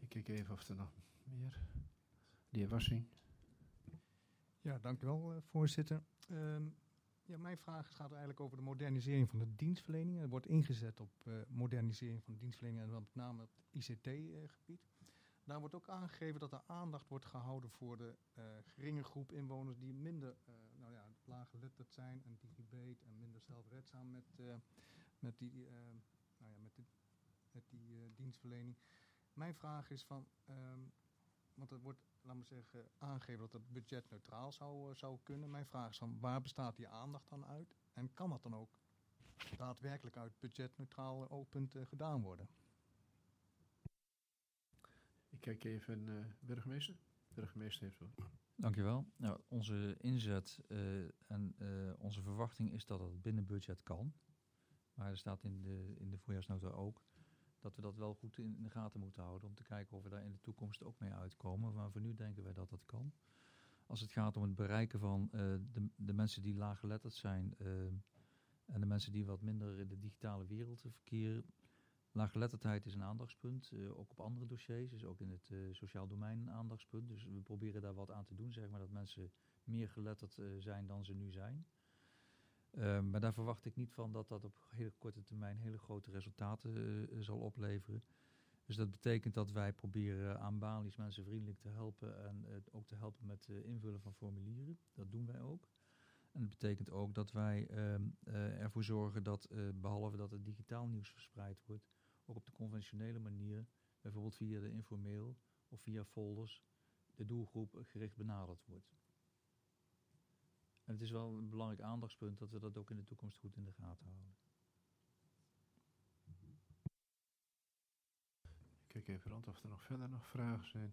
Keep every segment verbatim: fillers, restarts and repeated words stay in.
Ik kijk even of er nog meer... De heer Wassing. Ja, dank u wel, uh, voorzitter. Um, ja, mijn vraag gaat eigenlijk over de modernisering van de dienstverlening. Er wordt ingezet op uh, modernisering van de dienstverlening en dan met name op het I C T-gebied. Uh, Daar wordt ook aangegeven dat er aandacht wordt gehouden voor de uh, geringe groep inwoners die minder uh, nou ja, laaggeletterd zijn en digibet en minder zelfredzaam met, uh, met die, uh, nou ja, met die, met die uh, dienstverlening. Mijn vraag is van, um, want er wordt, laten we zeggen, aangegeven dat het budgetneutraal zou, uh, zou kunnen. Mijn vraag is van, waar bestaat die aandacht dan uit? En kan dat dan ook daadwerkelijk uit budgetneutraal oogpunt uh, gedaan worden? Ik kijk even, uh, burgemeester. Burgemeester heeft wel. Dank je wel. Nou, onze inzet uh, en uh, onze verwachting is dat het binnen budget kan. Maar er staat in de, in de voorjaarsnota ook dat we dat wel goed in, in de gaten moeten houden om te kijken of we daar in de toekomst ook mee uitkomen. Maar voor nu denken wij dat dat kan. Als het gaat om het bereiken van uh, de, de mensen die laaggeletterd zijn uh, en de mensen die wat minder in de digitale wereld verkeren. Laaggeletterdheid is een aandachtspunt, uh, ook op andere dossiers, dus ook in het uh, sociaal domein een aandachtspunt. Dus we proberen daar wat aan te doen, zeg maar, dat mensen meer geletterd uh, zijn dan ze nu zijn. Uh, maar daar verwacht ik niet van dat dat op hele korte termijn hele grote resultaten uh, zal opleveren. Dus dat betekent dat wij proberen aan balies mensen vriendelijk te helpen en uh, ook te helpen met uh, invullen van formulieren. Dat doen wij ook. En dat betekent ook dat wij uh, uh, ervoor zorgen dat, uh, behalve dat het digitaal nieuws verspreid wordt, ook op de conventionele manier, bijvoorbeeld via de informeel of via folders, de doelgroep gericht benaderd wordt. En het is wel een belangrijk aandachtspunt dat we dat ook in de toekomst goed in de gaten houden. Ik kijk even rond of er nog verder nog vragen zijn.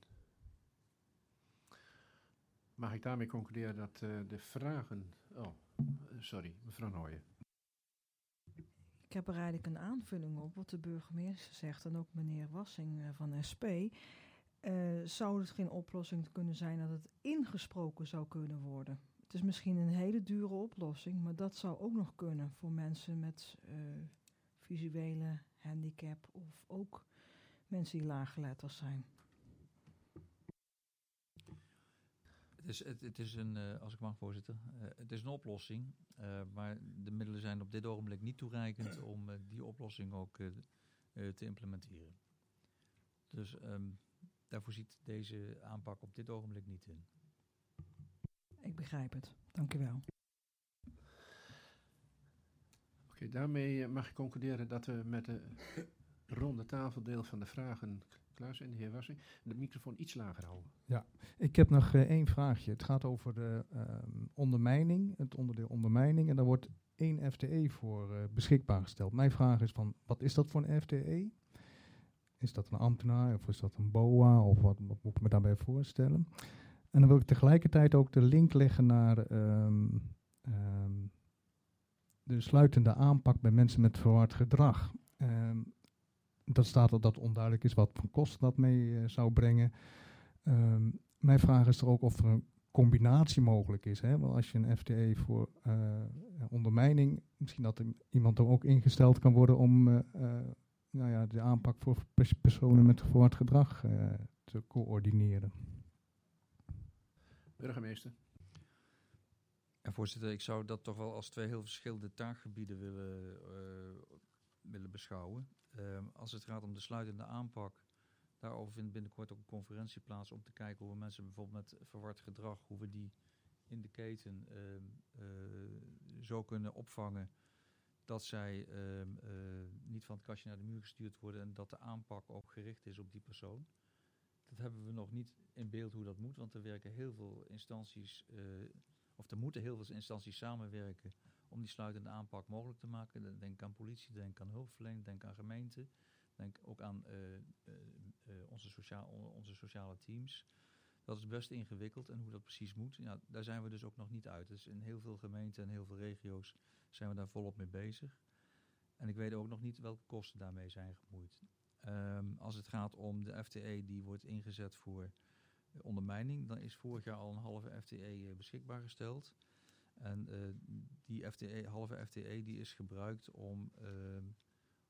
Mag ik daarmee concluderen dat uh, de vragen... Oh, sorry, mevrouw Nooyen. Ik heb er eigenlijk een aanvulling op wat de burgemeester zegt en ook meneer Wassing uh, van S P. Uh, zou het geen oplossing kunnen zijn dat het ingesproken zou kunnen worden? Het is misschien een hele dure oplossing, maar dat zou ook nog kunnen voor mensen met uh, visuele handicap of ook mensen die laaggeletterd zijn. Het is, het, het is een, uh, als ik mag voorzitter, uh, het is een oplossing, uh, maar de middelen zijn op dit ogenblik niet toereikend om uh, die oplossing ook uh, uh, te implementeren. Dus um, daarvoor ziet deze aanpak op dit ogenblik niet in. Ik begrijp het. Dank u wel. Oké, okay, daarmee mag ik concluderen dat we met de ronde tafeldeel van de vragen klaar zijn. De heer Wassing, de microfoon iets lager houden. Ja, ik heb nog uh, één vraagje. Het gaat over de um, ondermijning, het onderdeel ondermijning. En daar wordt één F T E voor uh, beschikbaar gesteld. Mijn vraag is van, wat is dat voor een F T E? Is dat een ambtenaar of is dat een B O A? Of wat, wat moet ik me daarbij voorstellen? En dan wil ik tegelijkertijd ook de link leggen naar um, um, de sluitende aanpak bij mensen met verward gedrag. Um, dat staat dat dat onduidelijk is wat voor kosten dat mee uh, zou brengen. Um, mijn vraag is er ook of er een combinatie mogelijk is. Hè? Want als je een F T E voor uh, ondermijning, misschien dat er iemand er ook ingesteld kan worden om uh, uh, nou ja, de aanpak voor pers- personen met verward gedrag uh, te coördineren. Burgemeester. Ja, voorzitter, ik zou dat toch wel als twee heel verschillende taakgebieden willen, uh, willen beschouwen. Uh, als het gaat om de sluitende aanpak, daarover vindt binnenkort ook een conferentie plaats om te kijken hoe we mensen bijvoorbeeld met verward gedrag, hoe we die in de keten uh, uh, zo kunnen opvangen dat zij uh, uh, niet van het kastje naar de muur gestuurd worden en dat de aanpak ook gericht is op die persoon. Dat hebben we nog niet in beeld hoe dat moet, want er werken heel veel instanties, uh, of er moeten heel veel instanties samenwerken om die sluitende aanpak mogelijk te maken. Denk aan politie, denk aan hulpverlening, denk aan gemeenten, denk ook aan uh, uh, uh, onze, sociaal, onze sociale teams. Dat is best ingewikkeld en hoe dat precies moet, ja, daar zijn we dus ook nog niet uit. Dus in heel veel gemeenten en heel veel regio's zijn we daar volop mee bezig. En ik weet ook nog niet welke kosten daarmee zijn gemoeid. Um, als het gaat om de F T E die wordt ingezet voor uh, ondermijning, dan is vorig jaar al een halve F T E uh, beschikbaar gesteld. En uh, die F T E, halve F T E die is gebruikt om, uh,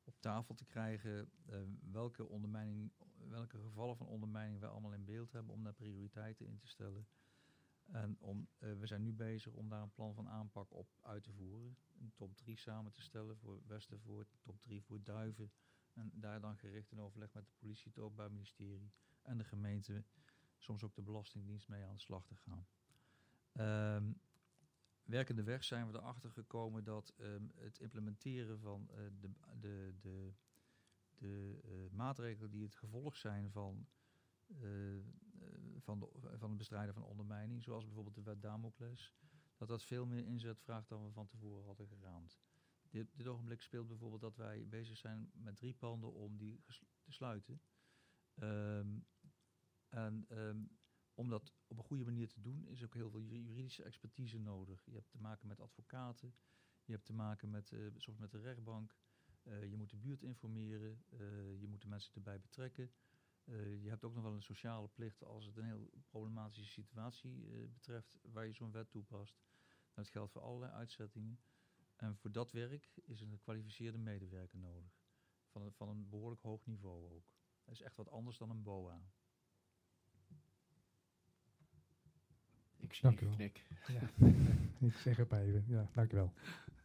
op tafel te krijgen uh, welke ondermijning, welke gevallen van ondermijning wij allemaal in beeld hebben, om daar prioriteiten in te stellen. En om, uh, we zijn nu bezig om daar een plan van aanpak op uit te voeren. Een top drie samen te stellen voor Westervoort, top drie voor Duiven. En daar dan gericht in overleg met de politie, het Openbaar Ministerie en de gemeente, soms ook de Belastingdienst mee aan de slag te gaan. Um, werkende weg zijn we erachter gekomen dat um, het implementeren van uh, de, de, de, de uh, maatregelen die het gevolg zijn van, uh, van, de, van het bestrijden van ondermijning, zoals bijvoorbeeld de wet Damocles, dat dat veel meer inzet vraagt dan we van tevoren hadden geraamd. Dit, dit ogenblik speelt bijvoorbeeld dat wij bezig zijn met drie panden om die gesl- te sluiten. Um, en um, om dat op een goede manier te doen is ook heel veel juridische expertise nodig. Je hebt te maken met advocaten, je hebt te maken met, uh, soms met de rechtbank, uh, je moet de buurt informeren, uh, je moet de mensen erbij betrekken. Uh, je hebt ook nog wel een sociale plicht als het een heel problematische situatie uh, betreft waar je zo'n wet toepast. Dat geldt voor allerlei uitzettingen. En voor dat werk is een gekwalificeerde medewerker nodig. Van een, van een behoorlijk hoog niveau ook. Dat is echt wat anders dan een B O A. Ik zie Dank je u wel. knik. Ja. Ik zeg het maar even. Ja, dank u wel.